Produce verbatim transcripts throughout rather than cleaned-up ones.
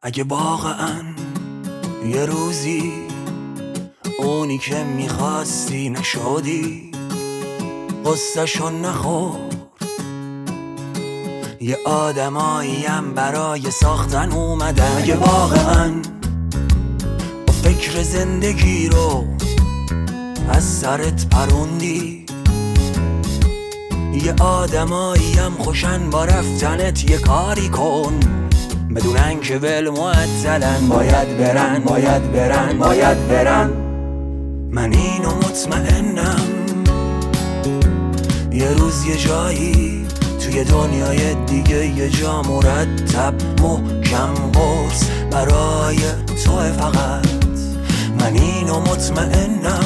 اگه واقعا یه روزی اونی که میخواستی نشدی، قصه‌شو نخور. یه آدماییم برای ساختن اومدن. اگه واقعا فکر زندگی رو از سرت پروندی، یه آدماییم خوشن با رفتنت یه کاری کن، بدونن که ول معطلن. باید برن باید برن باید برن. من اینو مطمئنم یه روز یه جایی توی دنیای دیگه یه جا مرتب محکم قرص برای توه فقط. من اینو مطمئنم،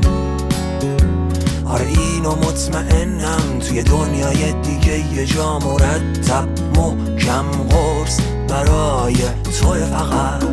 آره اینو مطمئنم، توی دنیای دیگه یه جا مرتب محکم قرص برای توه فقط.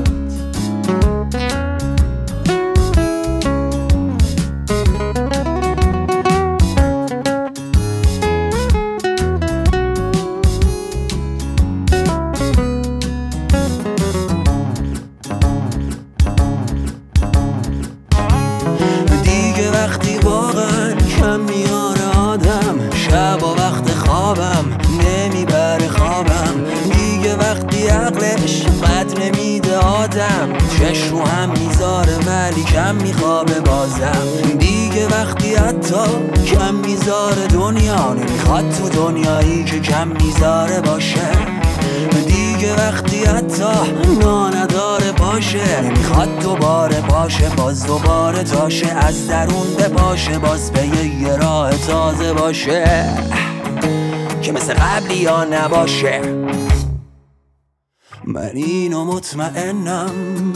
دیگه وقتی واقعا کم میاره آدم، شب و وقت خوابم نمیبره خوابم. دیگه وقتی عقلش قد نمیده آدم، چش رو هم میذاره ولی کم میخوابه بازم. دیگه وقتی حتی کم میذاره دنیا، نمیخواد تو دنیایی که کم میذاره باشه. دیگه وقتی حتی نانداره باشه، نمیخواد دوباره باشه، باز دوباره تاشه، از درون بپاشه، باز به یه راه تازه باشه که مثل قبلی یا نباشه. من اینو مطمئنم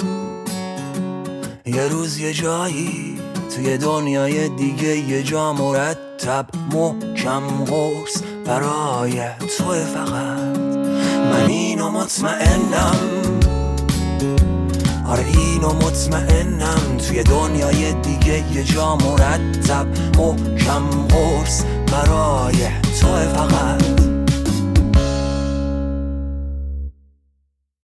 یه روز یه جایی توی دنیای دیگه یه جا مرتب محکم قرص برای توه فقط. من اینو مطمئنم، آره اینو مطمئنم، توی دنیای دیگه یه جا مرتب محکم قرص برای توه فقط.